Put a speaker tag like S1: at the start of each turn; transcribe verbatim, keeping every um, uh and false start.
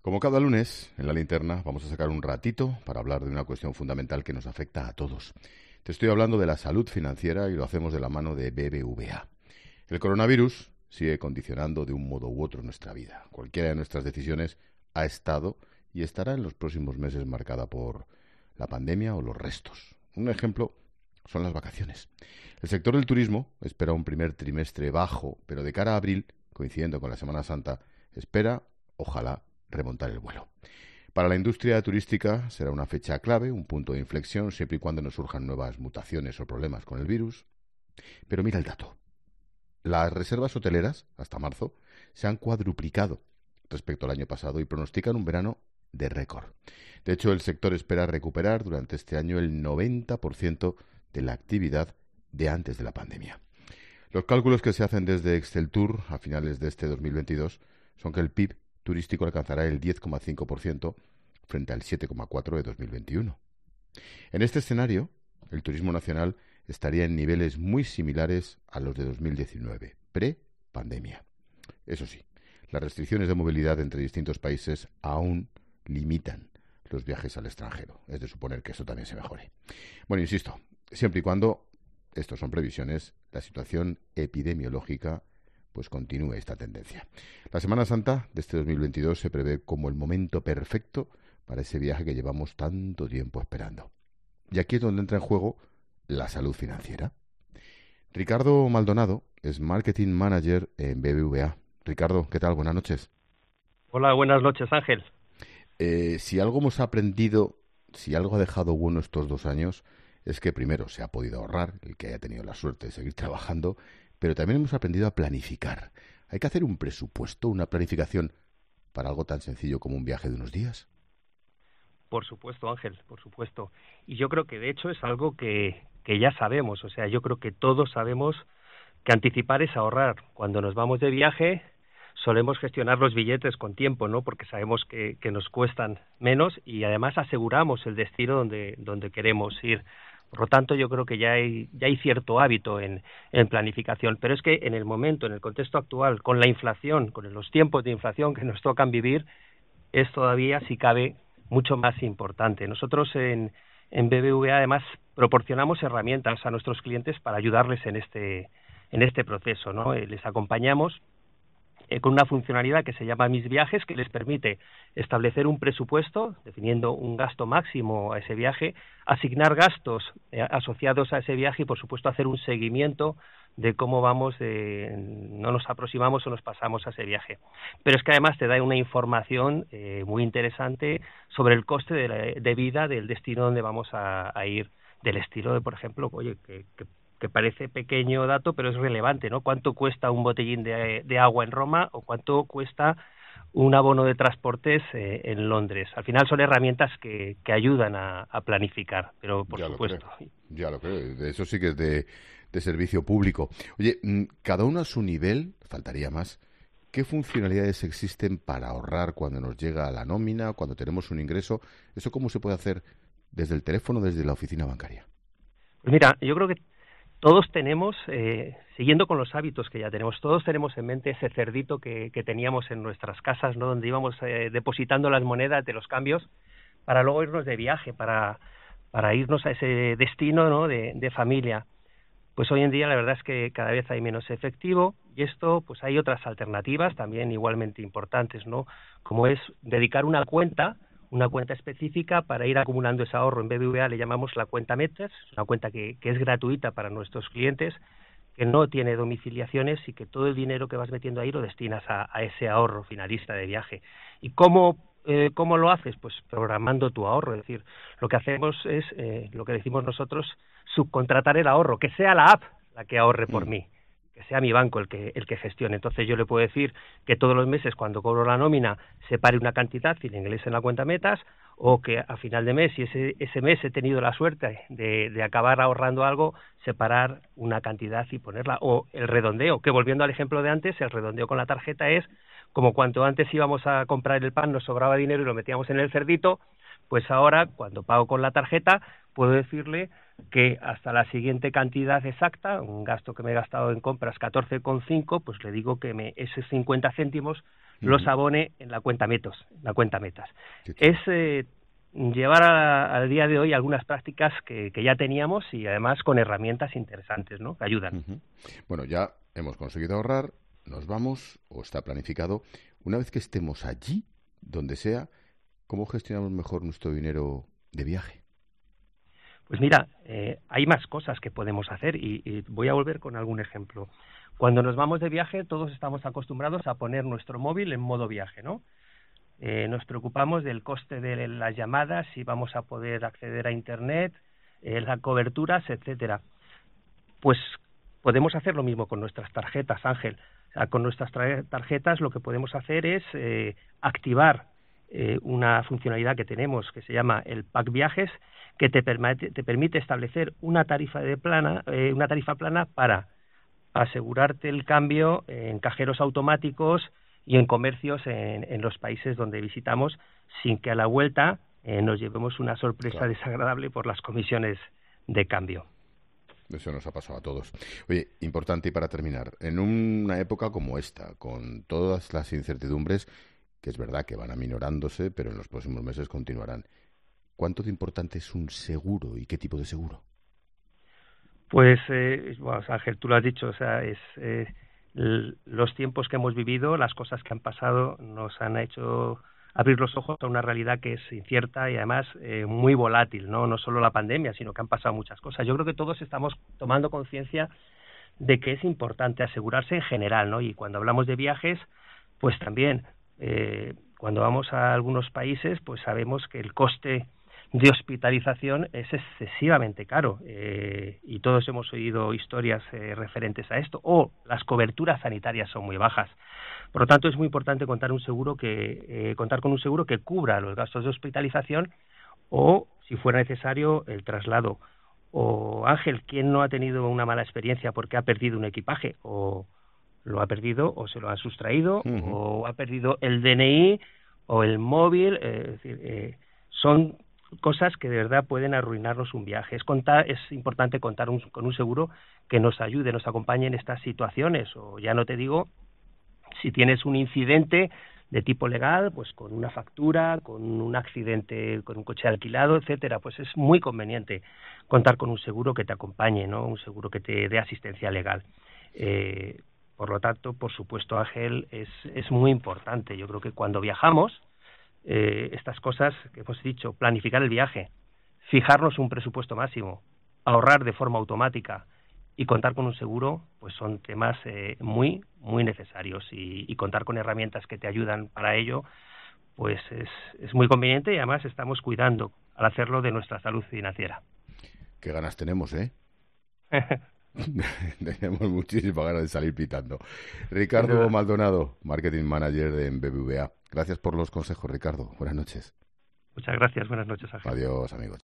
S1: Como cada lunes, en la linterna vamos a sacar un ratito para hablar de una cuestión fundamental que nos afecta a todos. Te estoy hablando de la salud financiera y lo hacemos de la mano de B B V A. El coronavirus sigue condicionando de un modo u otro nuestra vida. Cualquiera de nuestras decisiones ha estado y estará en los próximos meses marcada por la pandemia o los restos. Un ejemplo son las vacaciones. El sector del turismo espera un primer trimestre bajo, pero de cara a abril, coincidiendo con la Semana Santa, espera, ojalá, remontar el vuelo. Para la industria turística será una fecha clave, un punto de inflexión, siempre y cuando no surjan nuevas mutaciones o problemas con el virus. Pero mira el dato. Las reservas hoteleras, hasta marzo, se han cuadruplicado respecto al año pasado y pronostican un verano de récord. De hecho, el sector espera recuperar durante este año el noventa por ciento de la actividad de antes de la pandemia. Los cálculos que se hacen desde Exceltur a finales de este dos mil veintidós son que el P I B turístico alcanzará el diez coma cinco por ciento frente al siete coma cuatro por ciento de dos mil veintiuno. En este escenario, el turismo nacional estaría en niveles muy similares a los de dos mil diecinueve, pre-pandemia. Eso sí, las restricciones de movilidad entre distintos países aún limitan los viajes al extranjero. Es de suponer que eso también se mejore. Bueno, insisto, siempre y cuando, estos son previsiones, la situación epidemiológica pues continúe esta tendencia. La Semana Santa de este dos mil veintidós se prevé como el momento perfecto para ese viaje que llevamos tanto tiempo esperando. Y aquí es donde entra en juego la salud financiera. Ricardo Maldonado es Marketing Manager en B B V A. Ricardo, ¿qué tal? Buenas noches.
S2: Hola, buenas noches, Ángel.
S1: Eh, si algo hemos aprendido, si algo ha dejado bueno estos dos años, es que primero se ha podido ahorrar, el que haya tenido la suerte de seguir trabajando, pero también hemos aprendido a planificar. ¿Hay que hacer un presupuesto, una planificación para algo tan sencillo como un viaje de unos días?
S2: Por supuesto, Ángel, por supuesto. Y yo creo que de hecho es algo que, que ya sabemos. O sea, yo creo que todos sabemos que anticipar es ahorrar. Cuando nos vamos de viaje solemos gestionar los billetes con tiempo, ¿no? Porque sabemos que, que nos cuestan menos y además aseguramos el destino donde, donde queremos ir. Por lo tanto, yo creo que ya hay, ya hay cierto hábito en, en planificación. Pero es que en el momento, en el contexto actual, con la inflación, con los tiempos de inflación que nos tocan vivir, es todavía, si cabe, mucho más importante. Nosotros en, en B B V A, además, proporcionamos herramientas a nuestros clientes para ayudarles en este, en este proceso, ¿no? Eh, les acompañamos Eh, con una funcionalidad que se llama Mis Viajes, que les permite establecer un presupuesto, definiendo un gasto máximo a ese viaje, asignar gastos eh, asociados a ese viaje y, por supuesto, hacer un seguimiento de cómo vamos, de, no nos aproximamos o nos pasamos a ese viaje. Pero es que además te da una información eh, muy interesante sobre el coste de, la, de vida del destino donde vamos a, a ir, del estilo de, por ejemplo, oye, que, que que parece pequeño dato, pero es relevante, ¿no? ¿Cuánto cuesta un botellín de, de agua en Roma o cuánto cuesta un abono de transportes eh, en Londres? Al final son herramientas que, que ayudan a, a planificar, pero por
S1: ya
S2: supuesto.
S1: Lo creo, ya lo creo, eso sí que es de, de servicio público. Oye, cada uno a su nivel, faltaría más, ¿qué funcionalidades existen para ahorrar cuando nos llega la nómina, cuando tenemos un ingreso? ¿Eso cómo se puede hacer desde el teléfono, desde la oficina bancaria?
S2: Pues mira, yo creo que todos tenemos, eh, siguiendo con los hábitos que ya tenemos, todos tenemos en mente ese cerdito que, que teníamos en nuestras casas, ¿no? Donde íbamos eh, depositando las monedas de los cambios para luego irnos de viaje, para, para irnos a ese destino, ¿no? de, de familia. Pues hoy en día la verdad es que cada vez hay menos efectivo y esto, pues hay otras alternativas también igualmente importantes, ¿no? Como es dedicar una cuenta una cuenta específica para ir acumulando ese ahorro. En B B V A le llamamos la cuenta Metas, una cuenta que, que es gratuita para nuestros clientes, que no tiene domiciliaciones y que todo el dinero que vas metiendo ahí lo destinas a, a ese ahorro finalista de viaje. ¿Y cómo, eh, cómo lo haces? Pues programando tu ahorro. Es decir, lo que hacemos es, eh, lo que decimos nosotros, subcontratar el ahorro, que sea la app la que ahorre por mm. mí, que sea mi banco el que el que gestione. Entonces yo le puedo decir que todos los meses cuando cobro la nómina separe una cantidad y la ingrese en la cuenta Metas, o que a final de mes, si ese ese mes he tenido la suerte de, de acabar ahorrando algo, separar una cantidad y ponerla, o el redondeo, que volviendo al ejemplo de antes, el redondeo con la tarjeta es como cuanto antes íbamos a comprar el pan, nos sobraba dinero y lo metíamos en el cerdito, pues ahora cuando pago con la tarjeta puedo decirle que hasta la siguiente cantidad exacta, un gasto que me he gastado en compras catorce coma cinco, pues le digo que me, esos cincuenta céntimos los
S1: Uh-huh.
S2: abone en la cuenta metos, en la cuenta metas.
S1: Sí, sí.
S2: Es eh, llevar a- al día de hoy algunas prácticas que, que ya teníamos y además con herramientas interesantes, ¿no? Que ayudan.
S1: Uh-huh. Bueno, ya hemos conseguido ahorrar, nos vamos, o está planificado. Una vez que estemos allí, donde sea, ¿cómo gestionamos mejor nuestro dinero de viaje?
S2: Pues mira, eh, hay más cosas que podemos hacer y, y voy a volver con algún ejemplo. Cuando nos vamos de viaje, todos estamos acostumbrados a poner nuestro móvil en modo viaje, ¿no? Eh, nos preocupamos del coste de las llamadas, si vamos a poder acceder a Internet, eh, las coberturas, etcétera. Pues podemos hacer lo mismo con nuestras tarjetas, Ángel. O sea, con nuestras tarjetas lo que podemos hacer es eh, activar eh, una funcionalidad que tenemos que se llama el Pack Viajes, que te permite, te permite establecer una tarifa de plana, eh, una tarifa plana para asegurarte el cambio en cajeros automáticos y en comercios en, en los países donde visitamos, sin que a la vuelta eh, nos llevemos una sorpresa
S1: Claro.
S2: desagradable por las comisiones de cambio.
S1: Eso nos ha pasado a todos. Oye, importante y para terminar, en una época como esta, con todas las incertidumbres, que es verdad que van aminorándose, pero en los próximos meses continuarán, ¿cuánto de importante es un seguro y qué tipo de seguro?
S2: Pues, eh, bueno, Ángel, tú lo has dicho, o sea, es eh, l- los tiempos que hemos vivido, las cosas que han pasado, nos han hecho abrir los ojos a una realidad que es incierta y además eh, muy volátil, ¿no? No solo la pandemia, sino que han pasado muchas cosas. Yo creo que todos estamos tomando conciencia de que es importante asegurarse en general, ¿no? Y cuando hablamos de viajes, pues también, eh, cuando vamos a algunos países, pues sabemos que el coste de hospitalización es excesivamente caro eh, y todos hemos oído historias eh, referentes a esto, o las coberturas sanitarias son muy bajas. Por lo tanto, es muy importante contar un seguro que eh, contar con un seguro que cubra los gastos de hospitalización o, si fuera necesario, el traslado. O, Ángel, ¿quién no ha tenido una mala experiencia porque ha perdido un equipaje? O lo ha perdido o se lo han sustraído,
S1: Uh-huh.
S2: o ha perdido el D N I o el móvil. Eh, es decir, eh, son cosas que de verdad pueden arruinarnos un viaje. Es contar, es importante contar un, con un seguro que nos ayude, nos acompañe en estas situaciones. O ya no te digo, si tienes un incidente de tipo legal, pues con una factura, con un accidente, con un coche alquilado, etcétera, pues es muy conveniente contar con un seguro que te acompañe, ¿no? Un seguro que te dé asistencia legal. Eh, por lo tanto, por supuesto, Ángel, es, es muy importante. Yo creo que cuando viajamos, eh, estas cosas que hemos dicho, planificar el viaje, fijarnos un presupuesto máximo, ahorrar de forma automática y contar con un seguro, pues son temas eh, muy, muy necesarios y, y contar con herramientas que te ayudan para ello, pues es, es muy conveniente y además estamos cuidando al hacerlo de nuestra salud financiera.
S1: Qué ganas tenemos, ¿eh? Tenemos muchísimas ganas de salir pitando. Ricardo Maldonado, Marketing Manager de B B V A. Gracias por los consejos, Ricardo. Buenas noches.
S2: Muchas gracias. Buenas noches, Ángel.
S1: Adiós, amigos.